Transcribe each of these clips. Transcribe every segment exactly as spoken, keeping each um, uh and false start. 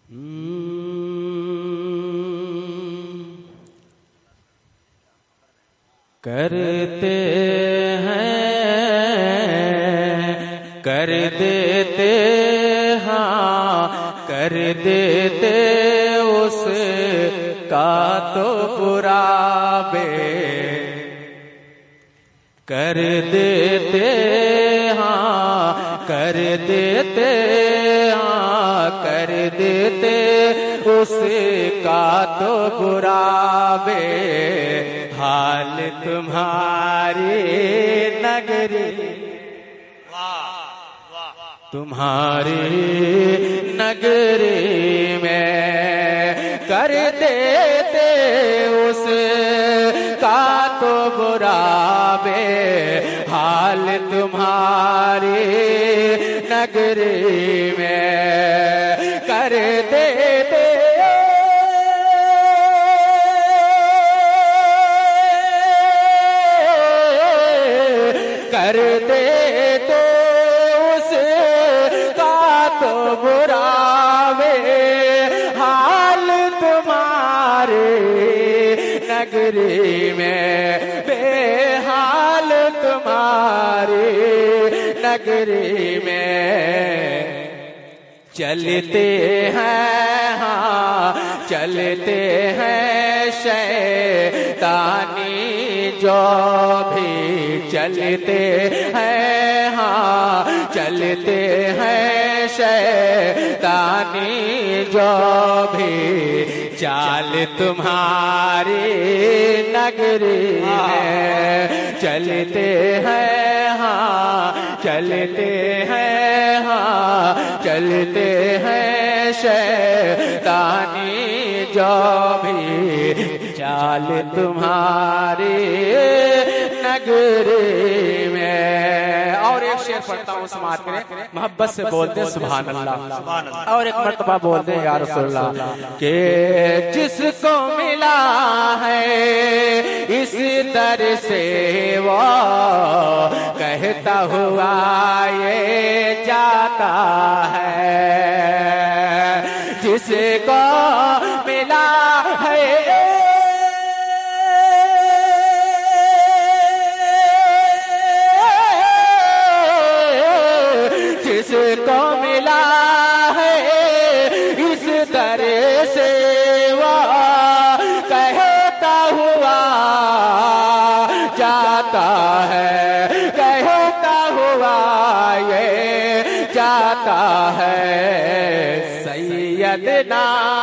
کرتے ہیں کر دیتے ہاں کر دیتے اس کا تو برا بے کر دیتے ہاں کر دیتے ہاں کر دیتے اس کا تو برا بے حال تمہاری نگری تمہاری نگری میں کر دیتے اس کا تو برا بے حال تمہاری نگری میں کر دیتے کر دیتے اس کا تو برا بے حال تمہارے نگری میں بے حال تمہاری نگری میں چلتے ہیں ہاں چلتے ہیں شیطانی جو بھی چلتے ہیں ہاں چلتے ہیں شیطانی جو بھی چال تمہاری نگری میں چلتے ہیں ہاں چلتے ہیں ہاں چلتے ہیں شیطانی جو بھی چال تمہاری نگری میں. اور ایک شعر پڑھتا ہوں سماعت کریں محبت سے بولتے سبحان اللہ اور ایک مرتبہ بولتے ہیں یا رسول اللہ کہ جس کو ملا ہے اس در سے وہ کہتا ہوا یہ جاتا ہے جس کو ملا ہے جس کو ملا ہے اس در سے وہ کہتا ہوا جاتا ہے کہتا ہوا یہ جاتا ہے سیدنا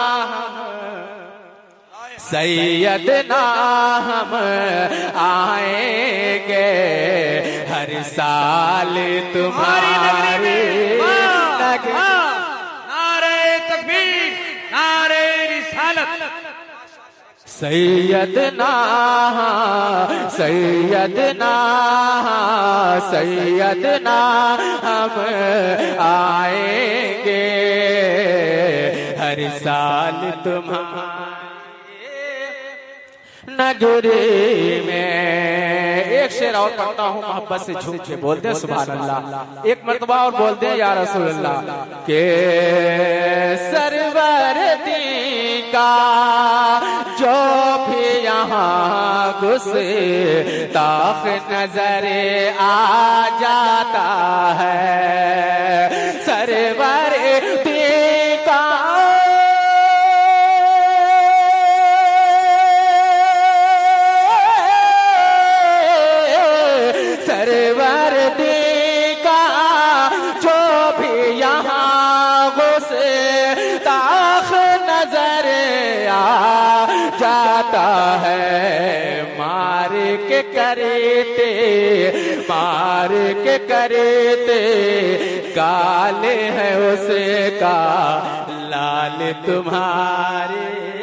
سیدنا ہم آئیں گے ہر سال تمہاری نگری. نعرہ تکبیر نعرہ رسالت. سیدنا سیدنا سیدنا ہم آئیں گے ہر سال تمہاری نگری میں. ایک شعر اور پڑھتا ہوں محبت سے جھوم کے بولتے ہیں سبحان اللہ. ایک مرتبہ اور بولتے ہیں یا رسول اللہ کہ سروردی کا جو بھی یہاں گستاخ نظر آ جاتا ہے سروردی کا سروردی کا جو بھی یہاں گستاخ نظر آ جاتا ہے مار کے کرتے مار کے کرتے گال ہے اس کا لال تمہارے